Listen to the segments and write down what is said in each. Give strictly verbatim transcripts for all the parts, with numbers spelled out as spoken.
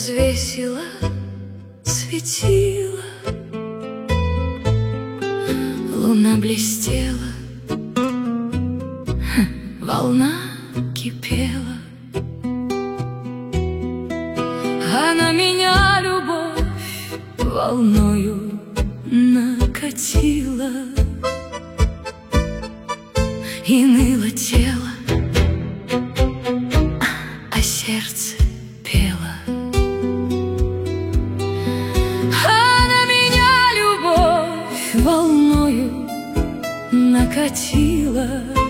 развесила светила, луна блестела, волна кипела, а на меня любовь волною накатила, и ныло тело, а сердце пело. А на меня любовь волною накатила,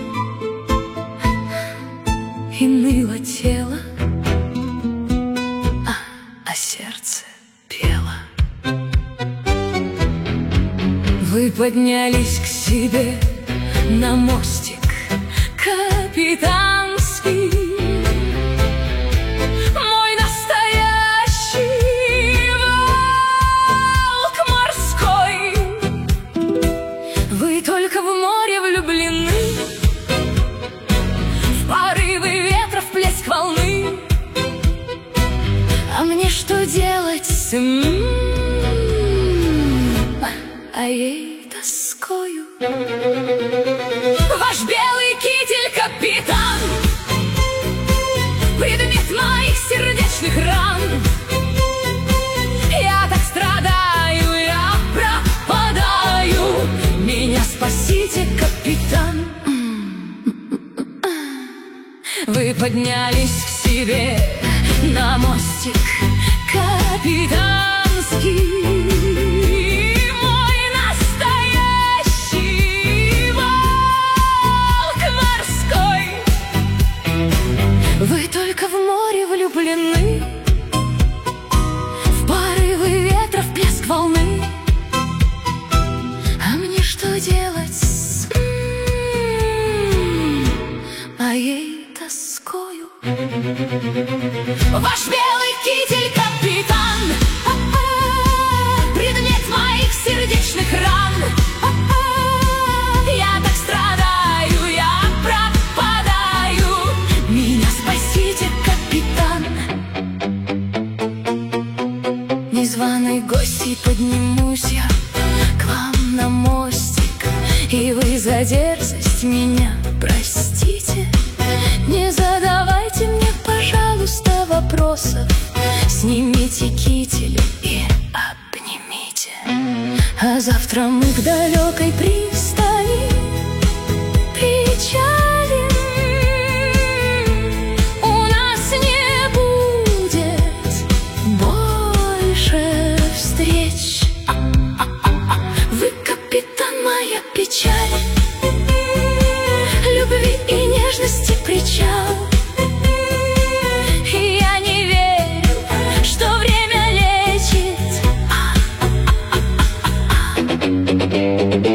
и ныло тело, а, а сердце пело. Вы поднялись к себе на мостик капитанский, мой настоящий волк морской. Вы только в море влюблены, в порывы ветра, в плеск волны. А мне что делать с м-м-м, а ей тоскою? Ваш белый китель, капитан, предмет моих сердечных ран. Я так страдаю, я пропадаю, меня спасите, капитан. Вы поднялись к себе на мостик капитанский, вы только в море влюблены, в порывы ветра, в плеск волны. А мне что делать с м-м-м, моей тоскою? Ваш белый китель, капитан, предмет моих сердечных ран. Я так страдаю, я пропадаю, меня спасите, капитан. Незваной гостьей поднимусь я к вам на мостик, и вы за дерзость меня простите. Не задавайте мне, пожалуйста, вопросов, снимите китель и обнимите. А завтра мы к далекой пристани причалим. У нас не будет больше встреч. Вы, капитан, моя печаль, любви и нежности причал. И я не верю, что время лечит.